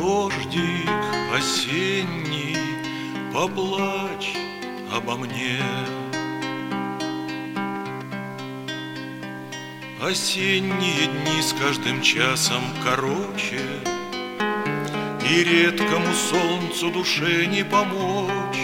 Дождик осенний, поплачь обо мне. Осенние дни с каждым часом короче, и редкому солнцу душе не помочь.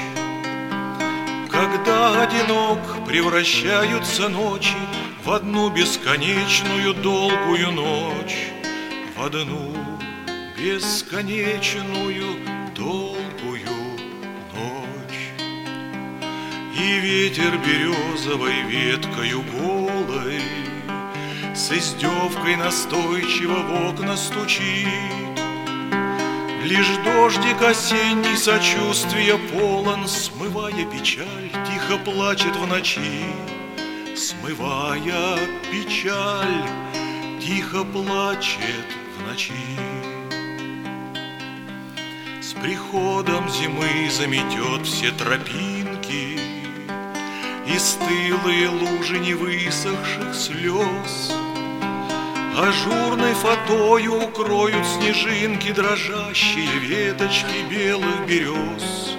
Когда одинок, превращаются ночи в одну бесконечную долгую ночь, в одну бесконечную долгую ночь. И ветер березовой веткою голой с издевкой настойчиво в окна стучит. Лишь дождик осенний сочувствия полон, смывая печаль, тихо плачет в ночи. Смывая печаль, тихо плачет в ночи. С приходом зимы заметет все тропинки и стылые лужи невысохших слез. Ажурной фатою укроют снежинки дрожащие веточки белых берез.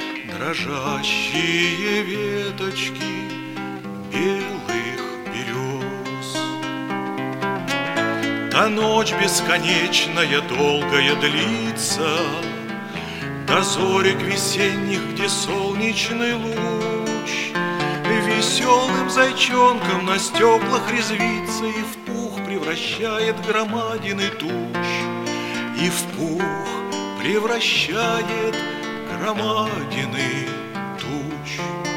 Дрожащие веточки белых берез. Та ночь бесконечная, долгая длится, до зорек весенних, где солнечный луч веселым зайчонком на стеклах резвится и в пух превращает громадины туч, и в пух превращает громадины туч.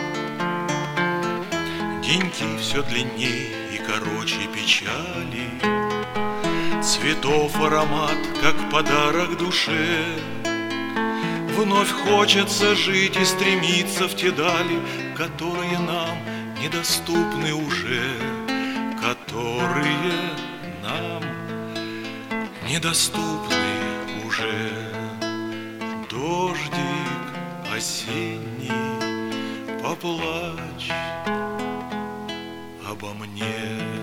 Деньки все длинней и короче печали, цветов аромат, как подарок душе. Вновь хочется жить и стремиться в те дали, которые нам недоступны уже, которые нам недоступны уже. Дождик осенний, поплачь обо мне.